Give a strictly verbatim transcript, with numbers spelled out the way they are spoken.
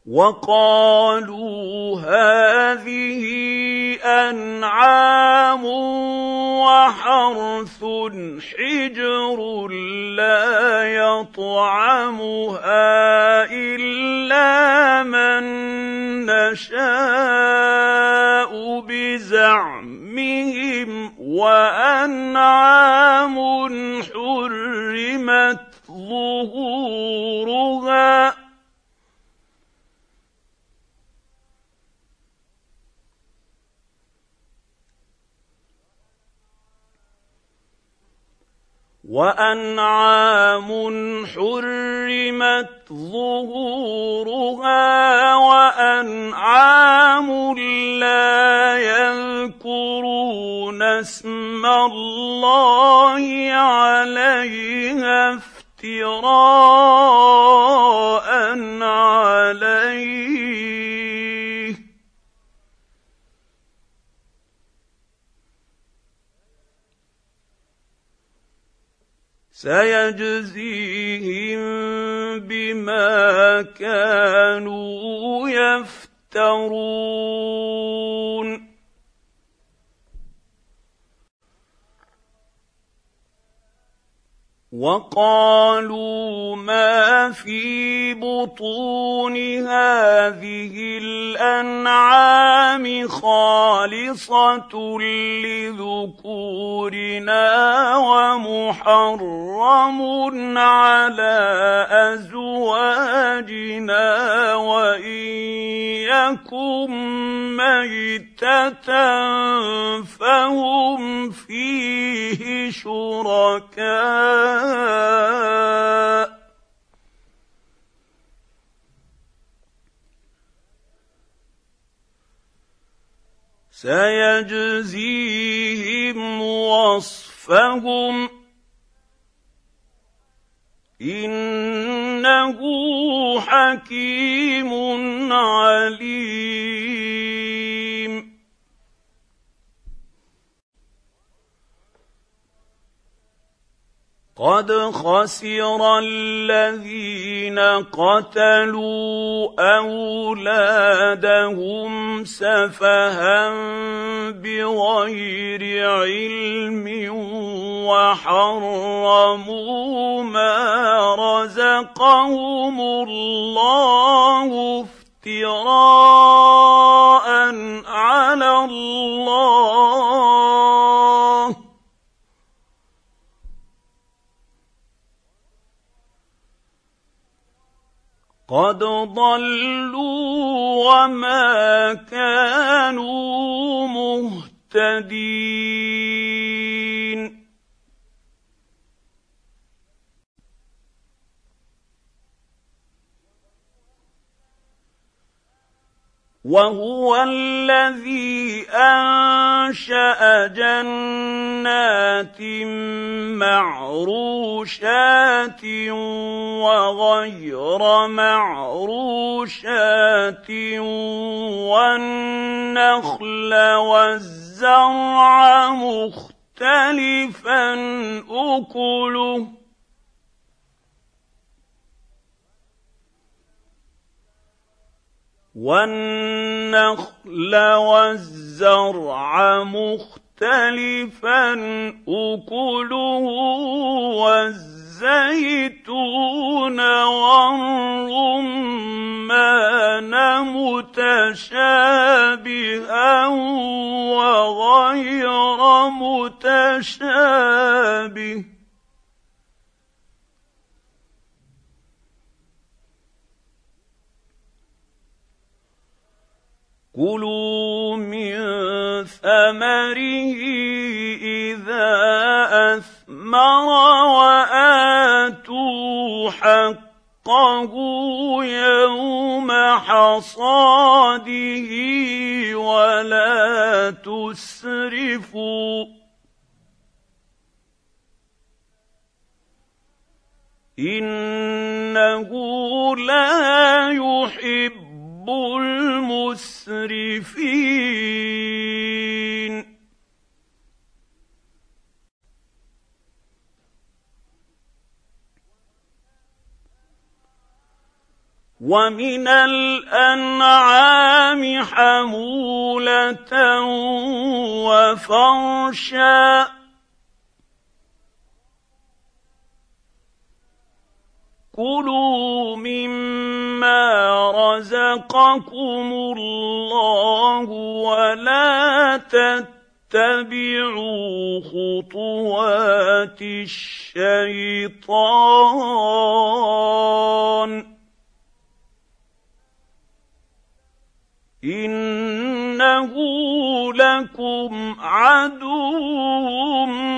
وقالوا هذه أنعام وحرث حجر لا يطعمها إلا من نشاء بزعمهم وأنعام حرمت ظهورها وأنعام حرمت ظهورها وأنعام لا يذكرون اسم الله عليها افتراء عليه سيجزيهم بما كانوا يفترون وقالوا ما في بطون هذه الأنعام خالصة لذكورنا ومحرم على أزواجنا وإن يكن ميتة فهم فيه شركاء سيجزيهم وصفهم إنه حكيم عليم قد خسر الذين قتلوا أولادهم سفها بغير علم وحرموا ما رزقهم الله افتراء على الله قد ضلوا وما كانوا مهتدين وهو الذي أنشأ جنات معروشات وغير معروشات والنخل والزرع مختلفا أكله والنخل والزرع مختلفا أكله والزيتون والرمان متشابها وغير متشابه كلوا من ثمره إذا أثمر وآتوا حقه يوم حصاده ولا تسرفوا إنه لا يحب المسرفين ومن الأنعام حمولة وفرشا كلوا مما رزقكم الله ولا تتبعوا خطوات الشيطان إنه لكم عدو